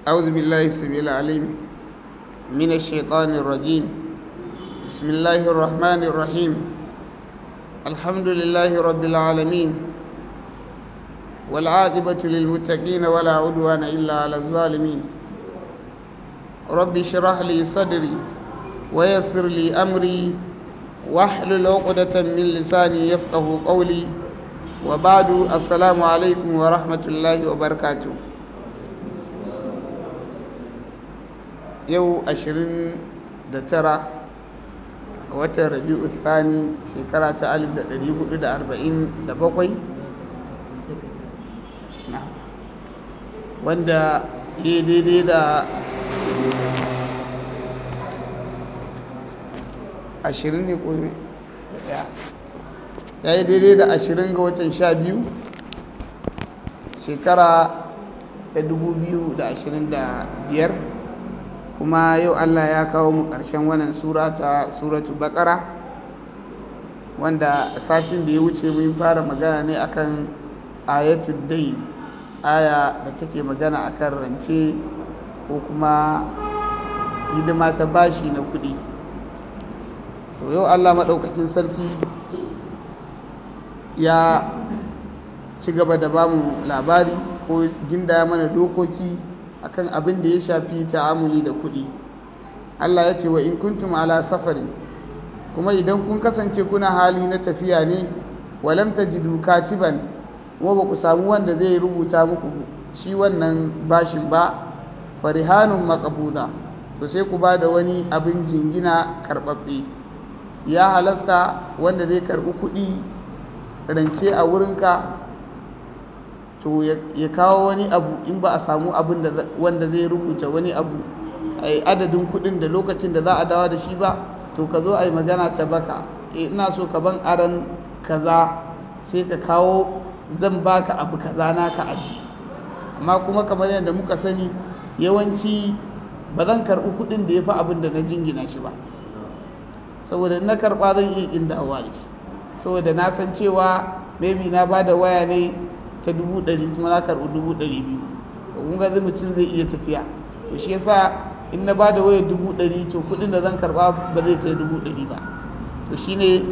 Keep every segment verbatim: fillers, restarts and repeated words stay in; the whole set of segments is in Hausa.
أعوذ بالله السميع العليم من الشيطان الرجيم. بسم الله الرحمن الرحيم. الحمد لله رب العالمين، والعاقبة للمتقين ولا عدوان إلا على الظالمين. رب اشرح لي صدري ويسر لي أمري واحلل عقدة من لساني يفقه قولي، وبعد السلام عليكم ورحمة الله وبركاته. yau ashirin da tara a watan rabi'u thani shekara ta alif da ɗari hudu da arba'in da bakwai, wanda ya daidai da ashirin ne ko ya yi daidai da ashirin ga watan sha biyu shekara ta dubu biyu da ashirin da biyar. Kuma yau Allah ya kawo mu ƙarshen wannan sura ta suratu Baqara, wanda satin da ya wuce mun fara magana ne akan ayatul dayn, aya da take magana akan rance ko kuma hidima ta bashi na kuɗi. To yau Allah maɗaukakin sarki ya ci gaba da bamu labari ko ginda mana dokoki akan abin da ya shafi ta'amuli da kuɗi. Allah ya ce wa in kuntum ala safari, kuma idan kun kasance kuna hali na tafiya ne, walam tajidu katiban, kuma ba ku samu wanda zai rubuta muku shi wannan bashin ba, farihanun maqbuda, to sai ku ba da wani abin jingina karɓaɓɓe. Ya halasta wanda zai karɓi kuɗi rance a wurinka, to ya kawo wani abu in ba a samu abin da wanda zai rubuta wani abu a adadin kudin da lokacin da za a dawo da shi ba, to ka zo a yi magana ta baka, e ina so ka ban aran kaza, sai ka kawo zan baka abu kaza na ka aji. Amma kuma kamar yadda muka sani, yawanci ba zan karɓi kudin da ya fi abin da na jingina shi ba, saboda na karɓa zan iya ƙin dawowa da shi, saboda na san cewa maybe na ba da waya ne ta dubu ɗari kuma na karɓi dubu ɗari biyu, kun ga mutum zai iya tafiya. To shi yasa in na bada wayar dubu ɗari, to kuɗin da zan karɓa ba zai kai dubu ɗari ba. To shine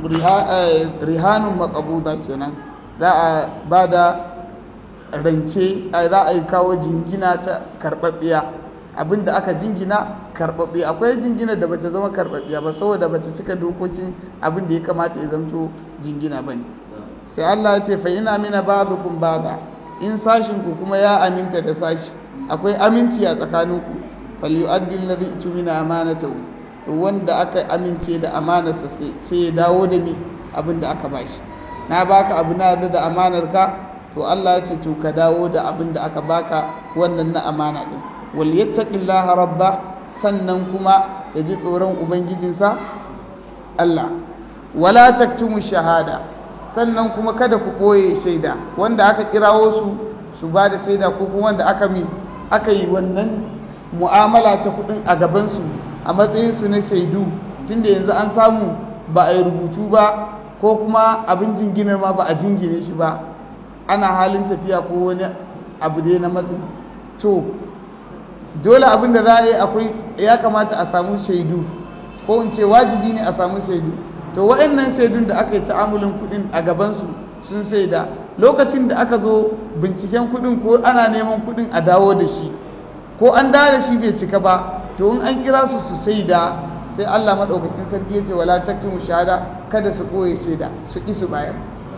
rihanun maqbuda kenan, za a bada rance, za a yi kawo jingina ta karɓaɓɓiya, abinda aka jingina karɓaɓɓe. Akwai jingina da bata zama karɓaɓɓiya ba saboda bata cika dokokin abin da ya kamata ya zamto jingina bane. Sai Allah ya ce fa ina mina ba'dukum ba'da, in sashin ku kuma ya aminta da sashi, akwai aminci a tsakaninku, falyu'addi alladhi tumina amanatahu, to wanda aka amince da amanarsa sai ya dawo da ni abin da aka bashi. Na baka abu na da amanarka, to Allah ya ce to ka dawo da abin da aka baka wannan na amana din. Wal yattaqillaha rabba, sannan kuma ya ji tsoron ubangijinsa Allah. Wala taktumu shahada, sannan kuma kada ku ɓoye shaida, wanda aka kirawo su su ba da shaida, ko kuma wanda aka mi aka yi wannan mu'amala ta kuɗin a gabansu a matsayinsu na shaidu, tunda yanzu an samu ba a yi rubutu ba, ko kuma abin jinginar ma ba a jingine shi ba, ana halin tafiya ko wani abu dai na matsi. To dole abin da za a yi akwai, ya kamata a samu shaidu, ko in ce wajibi ne a samu shaidu. To waɗannan shaidun da aka yi ta'amulin kuɗin a gabansu sun shaida, lokacin da aka zo binciken kuɗin ko ana neman kuɗin a dawo da shi, ko an dawo da shi bai cika ba, to in an kira su su shaida, sai Allah maɗaukakin sarki ya ce wala taktumu shahada, kada su ɓoye shaida, su ƙi su bayar.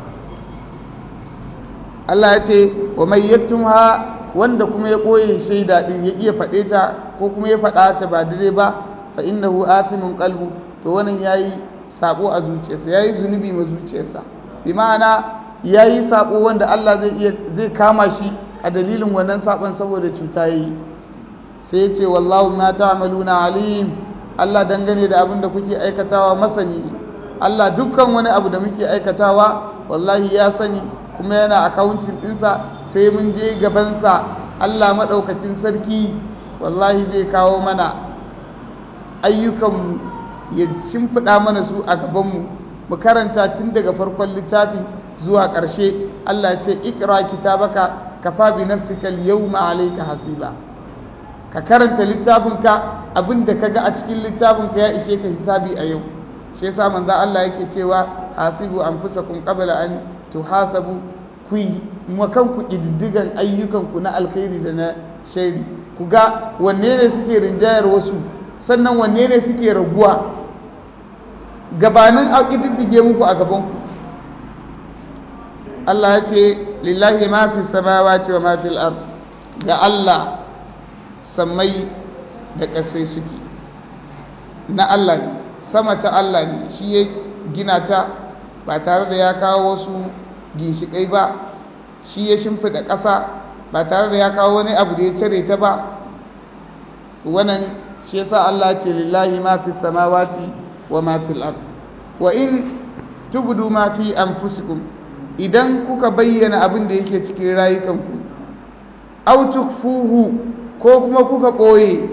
Allah ya ce wa mai yaktumha, wanda kuma ya ɓoye shaida ɗin ya iya faɗe ta ko kuma ya faɗa ta ba daidai ba, fa innahu athimun qalbu, to wannan yayi sabo a zuciyarsa, yayi zunubi ma zuciyarsa, bi ma'ana yayi sabo wanda Allah zai iya zai kama shi a dalilin wannan sabon saboda cuta yayi. Sai yace wallahu ma ta'maluna alim, Allah dangane da abin da kuke aikatawa masani. Allah dukkan wani abu da muke aikatawa wallahi ya sani, kuma yana accounting ɗinsa, sai mun je gabansa Allah madaukakin sarki wallahi zai kawo mana ayyukan ya shimfiɗa mana su a gabanmu, mu karanta tun daga farkon littafi zuwa ƙarshe. Allah ce ikra kitabaka kafa bi nafsika al-yawma alayka hasiba, ka karanta littafinka abinda ka ga a cikin littafinka ya ishe ka hisabi a yau. shi yasa manzo Allah yake cewa hasibu anfusakum qabla an tuhasabu, ku makan ku kididdigan ayyukanku na alkhairi da na shari, ku ga wanne ne suke rinjayar wasu sannan wanne ne suke raguwa gabanin a kididdige muku a gabanku. Allah ya ce lillahi ma fi samawati wa ma fil ard, da Allah sammai da ƙasai suke na Allah ne, sama ta Allah ne, shi ya gina ta ba tare da ya kawo wasu ginshiƙai ba, shi ya shimfiɗa ƙasa ba tare da ya kawo wani abu da ya tare ta ba. Wannan shi yasa Allah ce lillahi ma fi samawati wa ma fil ard. Wa in tubdu ma fi anfusikum, idan kuka bayyana abin da yake cikin rayukanku, aw tukfuhu, ko kuma kuka ɓoye,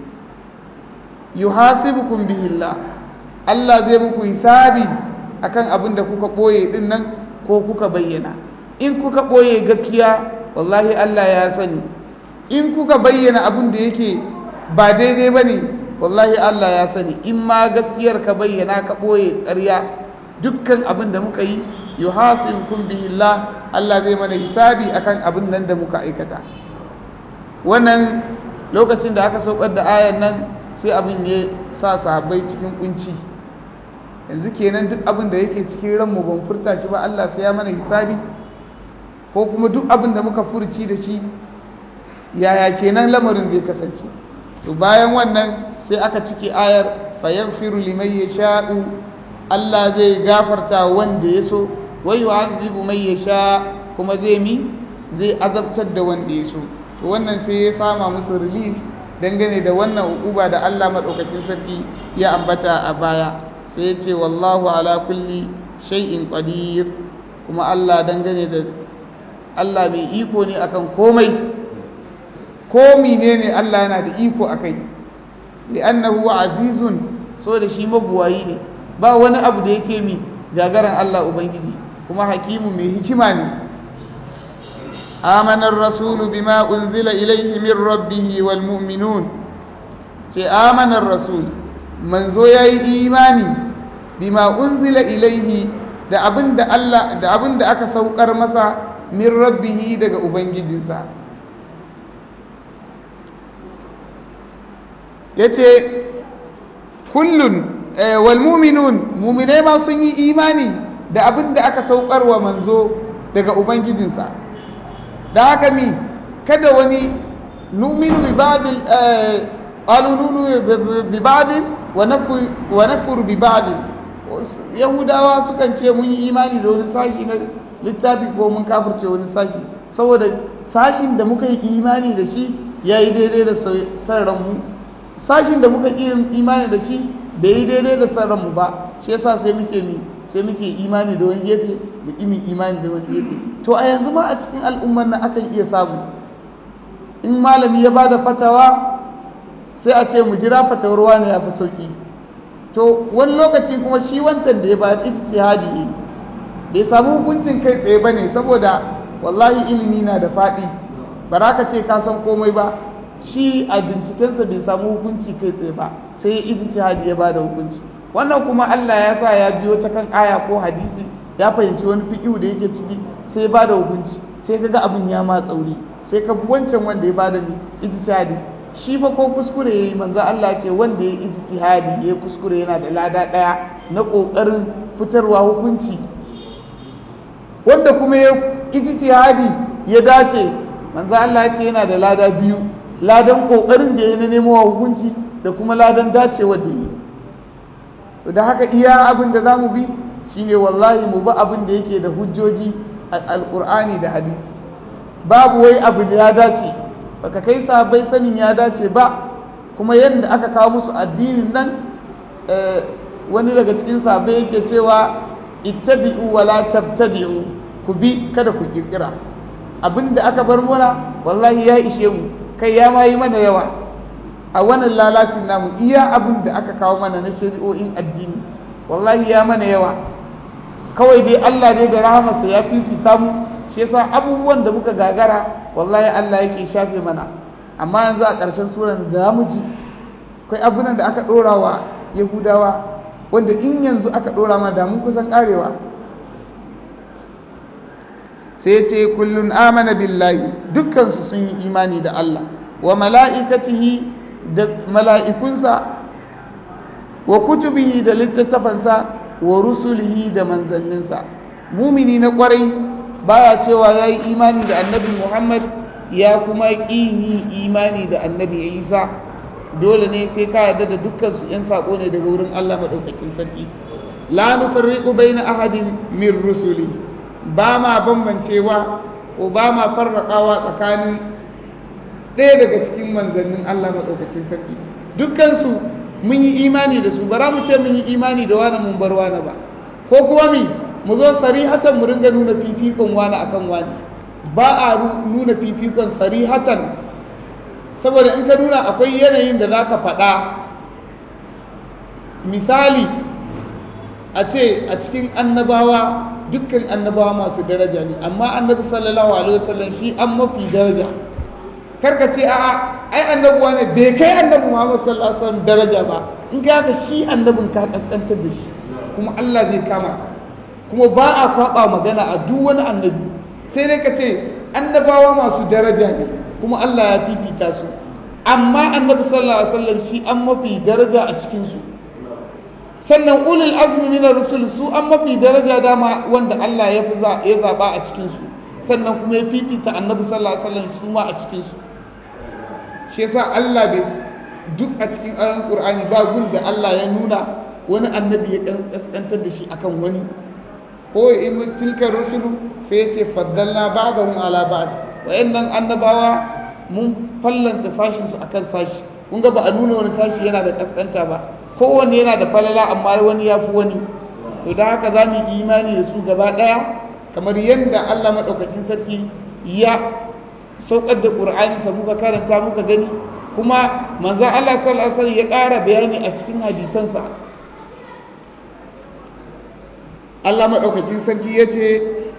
yuhasibukum bihi Allah, Allah zai muku hisabi akan abin da kuka ɓoye din nan ko kuka bayyana. In kuka ɓoye gaskiya, wallahi Allah ya sani. In kuka bayyana abin da yake ba daidai ba ne, wallahi Allah ya sani. In ma gaskiyar ka bayyana ka ɓoye ƙarya, dukkan abin da muka yi yuhasibukum bihi Allah, Allah zai mana hisabi akan abin nan da muka aikata. Wannan lokacin da aka saukar da ayan nan sai abin ya sa sahabbai cikin kunci. Yanzu kenan duk abin da yake cikin ranmu ban furta shi ba, Allah sai ya mana hisabi, ko kuma duk abin da muka furci da shi yaya kenan lamarin zai kasance. To bayan wannan sai aka cike ayar fa yaghfiru liman yasha'u, Allah zai gafarta wanda ya so, wa yu'adhibu man yasha, kuma zai mi zai azabtar da wanda ya so. To wannan sai ya fama musu relief dangane da wannan uquba da Allah madaukakin sarki ya ambata a baya. Sai ya ce wallahu ala kulli shay'in qadir, kuma Allah dangane da Allah mai iko ne akan komai, ko menene Allah yana da iko akai, li'annahu azizun, so da shi mabuwayi ne, ba wani abu da yake mi gagaran Allah ubangiji, kuma hakimu mai hikima ne. آمن الرسول بما أنزل إليه من ربه والمؤمنون. في آمن الرسول من زوي إيماني بما أنزل إليه da abin da Allah da abin da aka saukar masa min rabbihi daga ubangijinsa. Yace kullun wal mu'minun, mu'minai ma sun yi imani da abin da aka saukar wa manzo daga ubangijinsa. Da haka mi kada wani numinu bi ba'dil alununu bi ba'dil wa nakfur wa nakfur bi ba'dil. Yahudawa sukan ce mun yi imani da wani sashi na littafi ko mun kafirce wani sashi, saboda sashin da muka yi imani da shi yayi daidai da san ranmu, sashin da muka yi imani da shi bai yi daidai da san ranmu ba. Shi yasa sai muke mi sai muke imani da wani gefe da kimi imani da wani gefe. To a yanzu ma a cikin al'ummar nan akan iya samu, in malami ya bada fatawa sai a ce mu jira fatawar wani ya fi sauki. To wani lokaci kuma shi wancan da ya ba ijtihadi ne, bai samu hukuncin kai tsaye bane, saboda wallahi ilimi na da faɗi, ba za ka ce ka san komai ba. Shi a bincikensa bai samu hukunci kai tsaye ba, sai ijtihadi ya bada hukunci. Wannan kuma Allah ya sa ya biyo ta kan aya ko hadisi, ya fahimci wani fiqhu da yake ciki, sai ba da hukunci, sai kaga abin ya ma tsauri, sai ka bi wancan wanda ya bada ni ijtihadi. Shi fa ko kuskure yayi, manzo Allah ce wanda ya ijtihadi ya kuskure yana da lada daya na kokarin fitarwa hukunci, wanda kuma ya ijtihadi ya dace, manzo Allah ce yana da lada biyu, ladan kokarin da ya nemo hukunci da kuma ladan dacewa da yi. To da haka iya abin da zamu bi shine wallahi mu ba abin da yake da hujjoji alqur'ani da hadisi. Babu wai abu da ya dace, baka kai sahabbai sanin ya dace ba, kuma yanda aka kawo musu addinin nan, wani daga cikin sahabbai yake cewa ittabi'u wa la tabtadi'u, ku bi kada ku kirkira. Abinda aka bar muna wallahi ya ishe mu, kai ya ma yi mana yawa a wannan lalacin namu. Iya abin da aka kawo mana na shari'o'in addini wallahi ya mana yawa, kawai dai Allah dai da rahamarsa ya fifita mu, shi yasa abubuwan da muka gagara wallahi Allah yake shafe mana. amma yanzu a ƙarshen surar da mu ji akwai abunan da aka ɗora wa yahudawa wanda in yanzu aka ɗora ma da mun kusan ƙarewa. sai ce kullun amana billahi dukkansu sun yi imani da Allah wa mala'ikatihi da mala'ikunsa wa kutubihi da littattafansa wa rusulihi da manzanninsa. Mumini na kwarai baya cewa ya yi imani da annabi Muhammad ya kuma ƙi yi imani da annabi Isa. Dole ne sai ka yarda da dukkansu ‘yan saƙo ne daga wurin Allah maɗaukakin sarki. La nufarriqu baina ahadin min rusuli, ba ma bambancewa ko ba ma farraƙawa tsakanin ɗaya daga cikin manzannin Allah maɗaukakin sarki. Dukkansu mun yi imani da su, bara mu ce mun yi imani da wani mun bar wani ba, ko kuma mi mu zo sarihatan mu ringa nuna fifikon wani akan wani. Ba a nuna fifikon sarihatan, saboda in ka nuna akwai yanayin da za ka faɗa. Misali a ce a cikin annabawa dukkan annabawa masu daraja ne, amma annabi sallallahu alaihi wasallam shi an mafi daraja. Karka ce a'a ai annabuwa ne bai kai annabi Muhammad sallallahu alaihi wasallam daraja ba, in ka haka shi annabin ka kaskantar da shi kuma Allah zai kama ka. Kuma ba a kwaba magana a duk wani annabi, sai dai ka ce annabawa masu daraja ne kuma Allah ya fifita su, amma annabi sallallahu alaihi wasallam shi an mafi daraja a cikin su. Sannan ulul azmi min ar-rusul su an mafi daraja dama wanda Allah ya fi ya zaba a cikin su, sannan kuma ya fifita annabi sallallahu alaihi wasallam su ma a cikin su. Shi yasa Allah bai duk a cikin ayoyin Qur'ani ba gun da Allah ya nuna wani annabi ya kaskantar da shi akan wani. Ko in tilka rusulu sai ya ce faddalna ba'dahum ala ba'd, wa'annan annabawa mun fallanta sashin su akan sashi. Kun ga ba a nuna wani sashi yana da kaskanta ba, kowanne yana da falala amma wani ya fi wani. To da haka za mu yi imani da su gaba ɗaya kamar yadda Allah maɗaukakin sarki ya saukar da ƙur'ani sa muka karanta muka gani, kuma manzo Allah sallallahu alaihi wasallam ya ƙara bayani a cikin hadisansa. Allah maɗaukakin sarki ya ce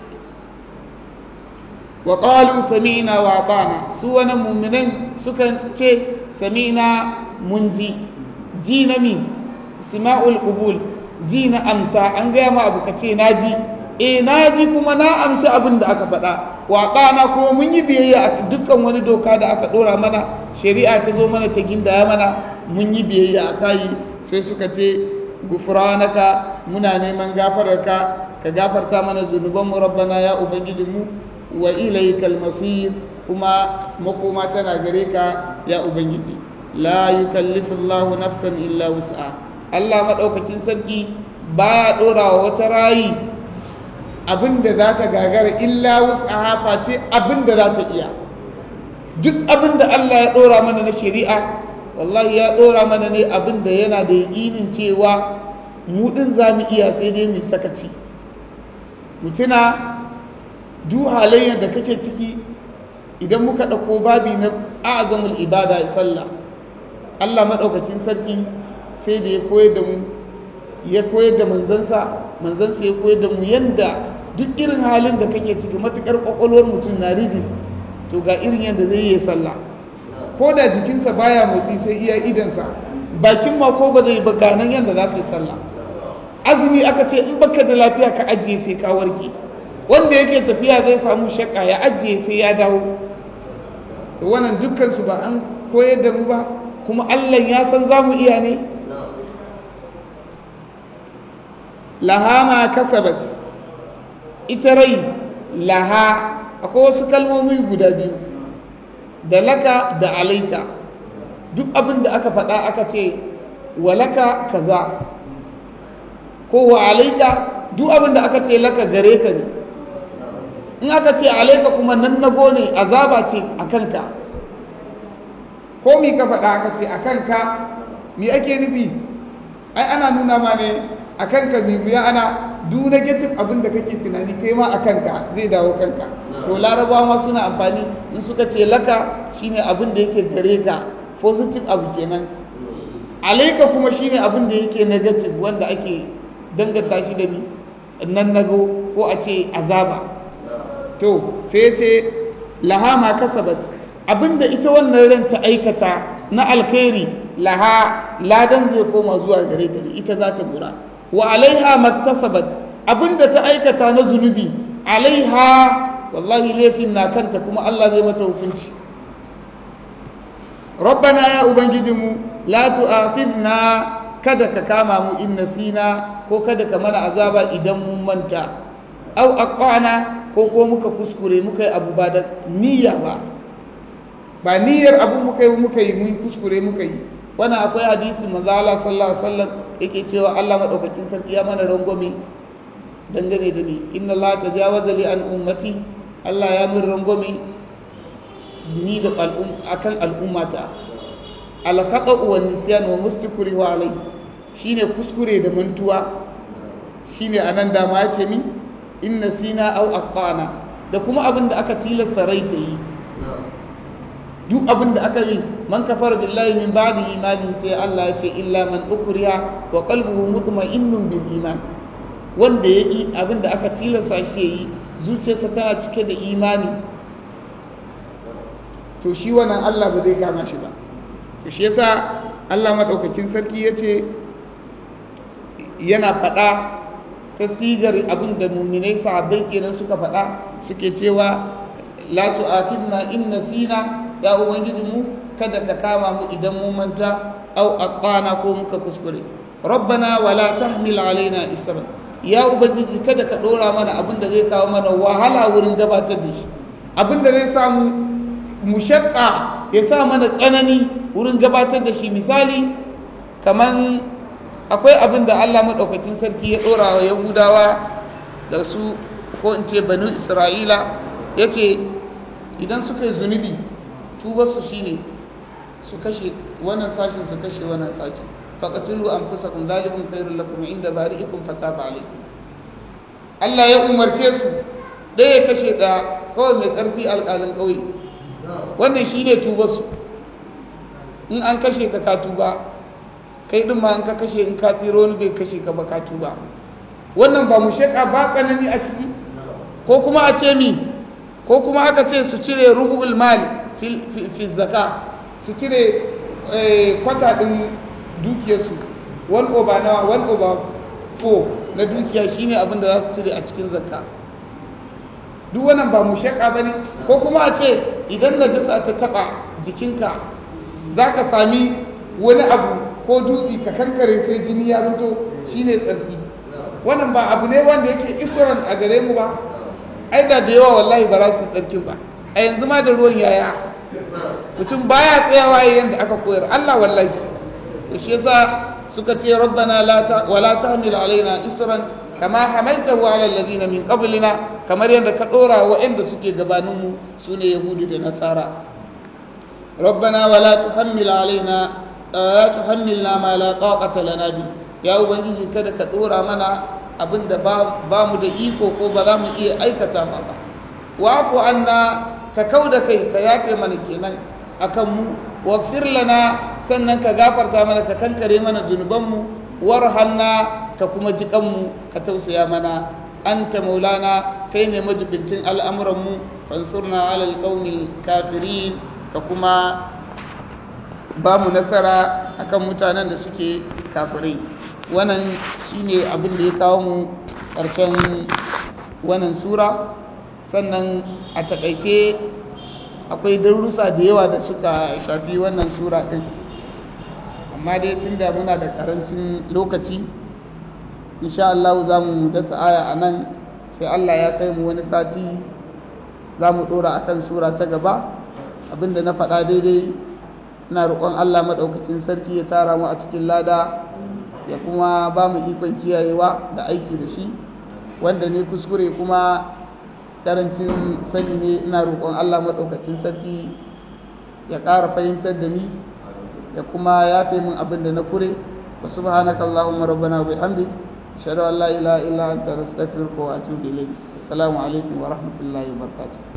wa qalu sami'na wa ata'na, su wani mu'minan sukan ce sami'na mun ji, ji na mi sima'ul qubul, ji na amsa. An gaya ma abu kace na ji, eh na ji kuma na amsa abin da aka faɗa. Wa ata'na kuma mun yi biyayya a dukkan wani doka da aka ɗora mana, shari'a ta zo mana ta gindaya mana, mun yi biyayya a kai. Sai suka ce gufranaka, muna neman gafararka, ka gafarta mana zunubanmu rabbana ya ubangijinmu, wa ilaikal masir, kuma makoma tana gare ka ya ubangiji. La yukallifu Allahu nafsan illa wus'a, Allah madaukakin sarki baya dora wa wata rayi abinda za ta gagara illa wus'aha, face abinda za ta iya. Duk abinda Allah ya dora mana na shari'a, wallahi ya dora mana ne abinda yana da yakinin cewa mu din za mu iya, sai dai mu sakaci. Mutuna duk halayyar da kake ciki, idan muka ɗauko babi na a'azamul ibada ya sallah, Allah maɗaukacin sarki sai da ya koyar da mu, ya koyar da manzansa, manzansa ya koyar da mu yanda duk irin halin da kake ciki, matuƙar ƙwaƙwalwar mutum na rizi, to ga irin yadda zai yi sallah. Ko da jikinsa baya motsi sai iya idansa, bakin ma ko ba zai ba ganan yadda za ka yi sallah. Azumi aka ce in baka da lafiya ka ajiye sai ka warke, wanda yake tafiya zai samu shakka ya ajiye sai ya dawo. To wannan dukkan su ba an koyar da mu ba, kuma Allah ya san za mu iya ne. Laha ma kasabat, ita rai laha, akwai wasu kalmomi guda biyu da laka da alaika. Duk abin da aka faɗa aka ce walaka kaza ko wa alaika, duk abin da aka ce laka gare ka ne. In aka ce alaika kuma nan nago ne, azaba ce a kanka. Ko mi ka faɗa aka ce a kanka, mi ake nufi? Ai ana nuna ma ne a kanka, mi biya ana duk negative abin da kake tunani kai ma a kanka zai dawo kanka. To larabawa ma suna amfani in suka ce laka shine abin da yake gare ka, positive abu kenan. Alaika kuma shine abin da yake negative, wanda ake danganta shi da ni nan nago ko a ce azaba. To sai ce laha ma kasabat, abinda ita wannan ran ta aikata na alkhairi laha ladan zai koma zuwa gare ta ita za ta gura wa alaiha maktasabat abinda ta aikata na zunubi alaiha wallahi laifin na kanta kuma Allah zai mata hukunci rabbana ya ubangijinmu la tu'akhidna kada ka kama mu in nasina ko kada ka mana azaba idan mun manta au aqana ko ko muka kuskure muka yi abu ba da niyya ba ba niyyar abu muka yi muka yi mun kuskure muka yi wannan akwai hadisi manzo Allah sallallahu alaihi wasallam yake cewa Allah madaukakin sarki ya mana rangwame dangane da ni inna Allah tajawaza li an ummati Allah ya mun rangwame ni da al'um akan al'ummata al-khata wa nisyan wa mustakuri wa alai shine kuskure da mantuwa shine anan da ma yace min inna sina aw aqana da kuma abin da aka tilasta rai ta yi duk abin da aka yi man kafara billahi min ba'di imani sai Allah ya ce illa man ukriha wa qalbuhu mutma'innun bil iman wanda yake abin da aka tilasta shi yi zuciyarsa tana cike da imani to shi wannan Allah ba zai kama shi ba to shi yasa Allah madaukakin sarki yace yana faɗa ta sigar abin da mu'minai sahabbai kenan suka faɗa suke cewa la tu'akhidna in nasina ya ubangijinmu kada ka kama mu idan mun manta au aqana ko muka kuskure rabbana wala tahmil alaina isran ya ubangiji kada ka dora mana abin da zai kawo mana wahala wurin gabatar da shi abin da zai samu mushaqqa ya sa mana tsanani wurin gabatar da shi misali kaman akwai abin da Allah madaukakin sarki ya dora wa yahudawa da su ko in ce banu isra'ila yace idan suka yi zunubi tubarsu shi ne su kashe wannan sashin su kashe wannan sashin faƙatulu an fusa kun zalibin kairun lakum inda bari'ikum fataba alaikum Allah ya umarce su ɗaya ya kashe ɗaya kawai mai ƙarfi alƙalin ƙauye wannan shi ne tubarsu in an kashe ka ka tuba kai ɗin ma in ka kashe in ka tsiro wani bai kashe ka ba ka tuba wannan ba mu shaƙa ba tsanani a ciki ko kuma a ce mi ko kuma aka ce su cire rubu'ul mali fi zaka su cire kwata ɗin dukiyarsu one over nawa one over four na dukiya shine abin da za su cire a cikin zakka duk wannan ba mu shaka ba ne ko kuma a ce idan najasa ta taɓa jikinka za ka sami wani abu ko dutse ka kankare sai jini ya fito shine tsarki wannan ba abu ne wanda yake isran a gare mu ba ai da da yawa wallahi ba za su tsarkin ba a yanzu ma da ruwan yaya mutum baya tsayawa yanda aka koyar Allah wallahi to shi yasa suka ce rabbana la ta wala tahmil alaina isran kama hamaltahu ala alladhina min qablina kamar yanda ka dora wa inda suke gabanin mu sune yahudu da nasara rabbana wala tuhammil alaina la tuhammilna ma la taqata lana bi ya ubangiji kada ka dora mana abinda ba mu da iko ko ba za mu iya aikata ba ba wa'fu anna ka kauda kai ka yafe mana kenan akan mu waghfir lana sannan ka gafarta mana ka kankare mana zunubanmu warhamna ka kuma ji kanmu ka tausaya mana anta maulana kai ne majibincin al'amuranmu fansurna ala alqawmi kafirin ka kuma ba mu nasara akan mutanen da suke kafirai wannan shine abin da ya kawo mu ƙarshen wannan sura sannan a takaice akwai darussa da yawa da suka shafi wannan sura din amma dai tunda muna da karancin lokaci insha Allah za mu dasa aya a nan sai Allah ya kai mu wani sati za mu dora akan sura ta gaba abinda na faɗa daidai ina roƙon Allah maɗaukacin sarki ya tara mu a cikin lada ya kuma ba mu ikon kiyayewa da aiki da shi wanda ne kuskure kuma karancin sani ne ina roƙon Allah maɗaukacin sarki ya ƙara fahimtar da ni ya kuma yafe min abin da na kure wa subhanaka allahumma rabbana wa bihamdik ashhadu an la ilaha illa anta astaghfiruka wa atubu ilayk assalamu alaikum wa rahmatullahi wa barakatuh